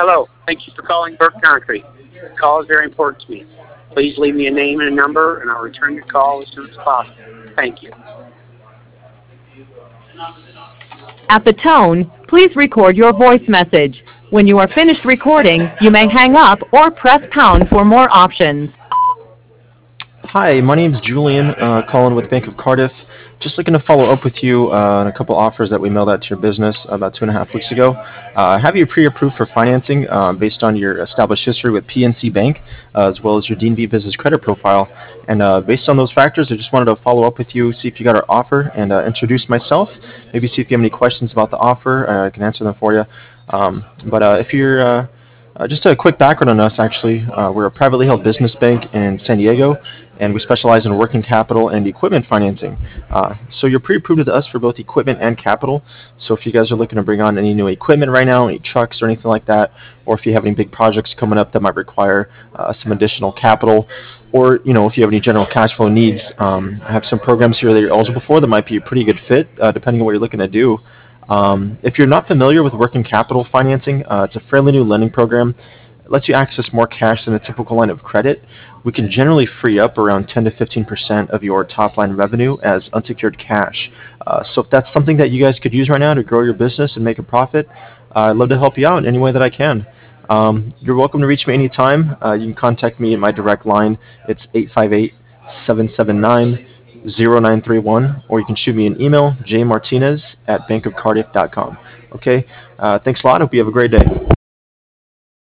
Hello. Thank you for calling Burke Concrete. The call is very important to me. Please leave me a name and a number, and I'll return your call as soon as possible. Thank you. At the tone, please record your voice message. When you are finished recording, you may hang up or press pound for more options. Hi, my name's Julian, calling with Bank of Cardiff. Just looking to follow up with you on a couple offers that we mailed out to your business about 2.5 weeks ago. Have you pre-approved for financing based on your established history with PNC Bank, as well as your DNB business credit profile. And based on those factors, I just wanted to follow up with you, see if you got our offer, and introduce myself. Maybe see if you have any questions about the offer. I can answer them for you. But if you're just a quick background on us, actually. We're a privately held business bank in San Diego, and we specialize in working capital and equipment financing. So you're pre-approved with us for both equipment and capital. So if you guys are looking to bring on any new equipment right now, any trucks or anything like that, or if you have any big projects coming up that might require some additional capital, or if you have any general cash flow needs, I have some programs here that you're eligible for that might be a pretty good fit, depending on what you're looking to do. If you're not familiar with working capital financing, it's a fairly new lending program. It lets you access more cash than a typical line of credit. We can generally free up around 10 to 15% of your top line revenue as unsecured cash. So if that's something that you guys could use right now to grow your business and make a profit, I'd love to help you out in any way that I can. You're welcome to reach me anytime. You can contact me at my direct line. It's 858-779-0931, or you can shoot me an email, jmartinez@bankofcardiff.com. Okay, thanks a lot. Hope you have a great day.